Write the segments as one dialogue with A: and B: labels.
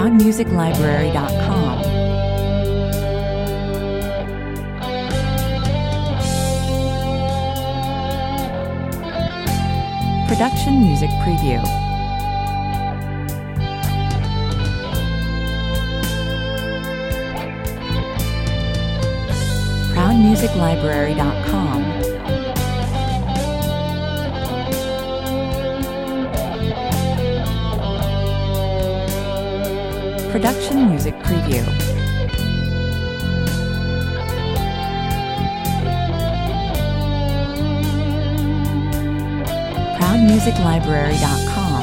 A: ProudMusicLibrary.com. Production Music Preview. ProudMusicLibrary.com. Production Music Preview. ProudMusicLibrary.com.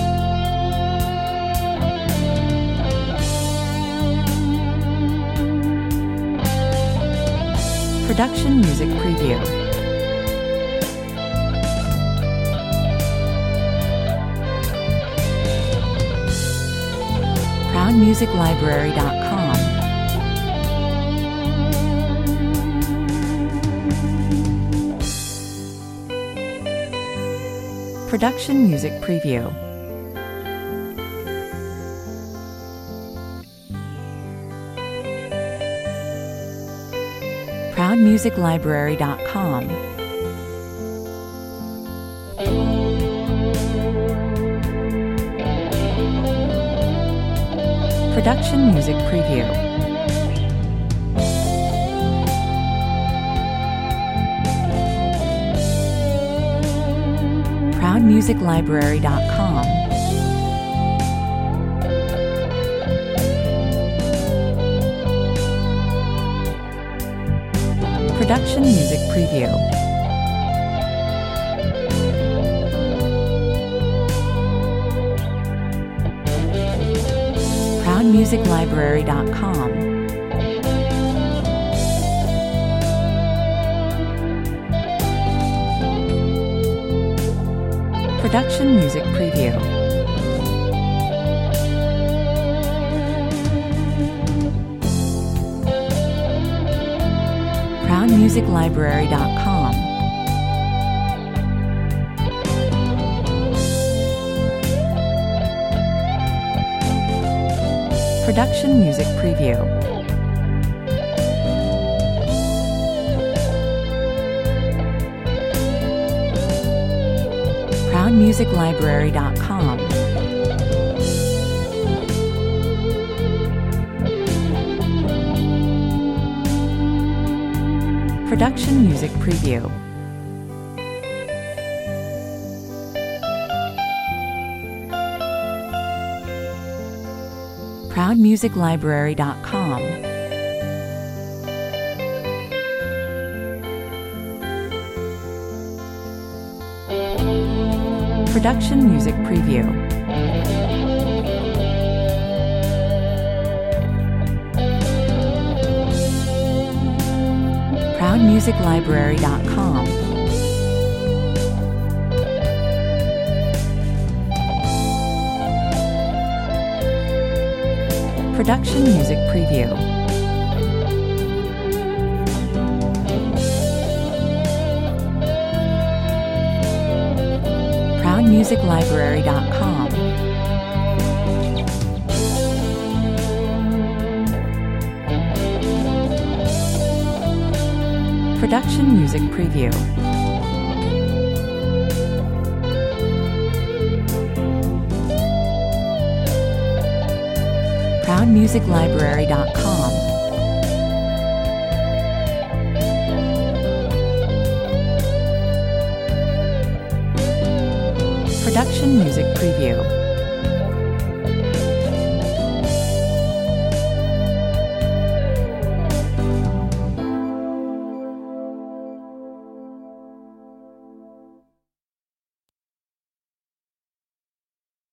A: Production Music Preview. ProudMusicLibrary.com. Production Music Preview. ProudMusicLibrary.com. Production Music Preview. ProudMusicLibrary.com. Production Music Preview. ProudMusicLibrary.com. Production Music Preview. ProudMusicLibrary.com. Production Music Preview. ProudMusicLibrary.com. Production Music Preview. ProudMusicLibrary.com. Production Music Preview. ProudMusicLibrary.com. Production Music Preview. ProudMusicLibrary.com. Production Music Preview. ProudMusicLibrary.com. Production Music Preview.